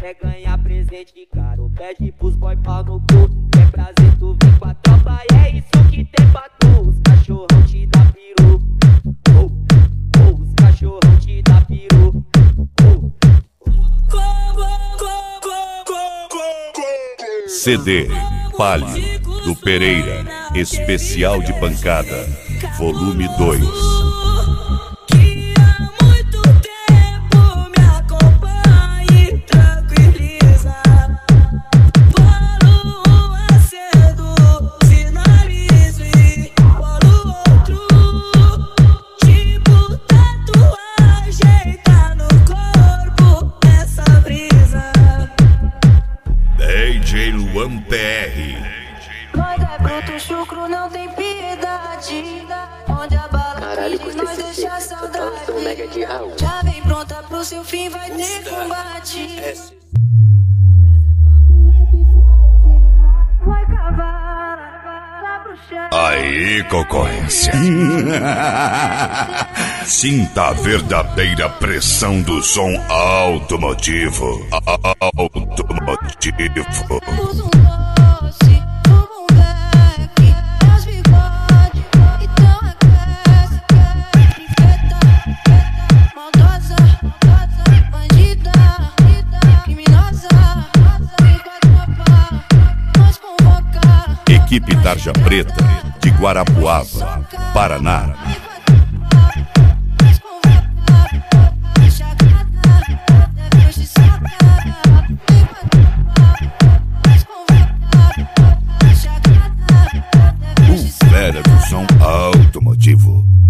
Quer ganhar presente caro, pede pros boy pau no cu. Quer prazer, tu vem com a tropa e é isso que tem pra tu. Os cachorrão te dá peru, os cachorrão te dá peru. CD Palio do Pereira, especial de pancada, volume 2. DJ Luan PR. Nós é bruto, chucro, não tem piedade. Onde a bala pede, nós deixa saudade. Já vem pronta pro seu fim, vai ter combate. Vai cavar lá pro chão. Aí, concorrência. Sinta a verdadeira pressão do som automotivo. Automotivo. Usa um doce, fuma um beck, faz bigode, então aquece, infeta, maldosa, bandida, criminosa, vem com a tropa, nós convoca. Equipe Tarja Preta de Guarapuava, Paraná. Fera do som automotivo.